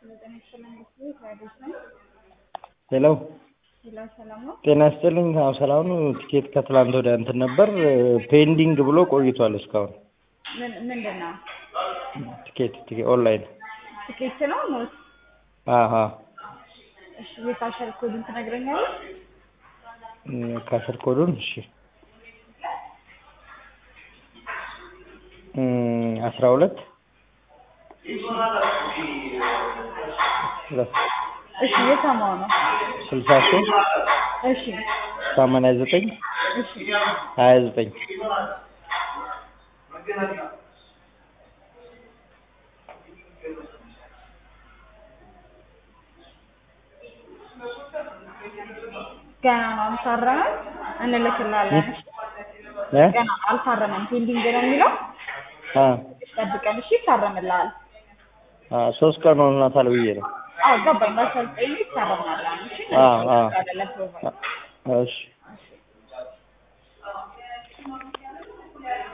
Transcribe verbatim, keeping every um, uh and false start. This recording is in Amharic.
ሄሎ ጤና ይስጥልኝ። አዎ ሰላም ነው። ቲኬት ከትላንት ወዲያ እንትን ነበር ፔንዲንግ ብሎ ቆይቷል እስካሁን። ምን ምንድነው? ቲኬት ቲኬት ኦንላይን ቲኬት ነው ነው? አሃ እሺ የካሸር ኮዱን ትነግረኛለህ? ካሸር ኮዱን እሺ እም አስራ ሁለት እሺ የሰማው ነው ስልሳ ሶስት እሺ ሰማንያ ዘጠኝ እሺ ሀያ ዘጠኝ ገና ነው አልታረመም እንልክልሃለን። እ ገና አልታረመም ፔንዲንግ ነው የሚለው አ ጠብቀን እሺ ይታረምላል። አ ሶስት ቀን ሆኖታል ብዬ ነው። አዎ ገባኝ። በሰልጠኝ ይታረማል። እሺ አ አ እሺ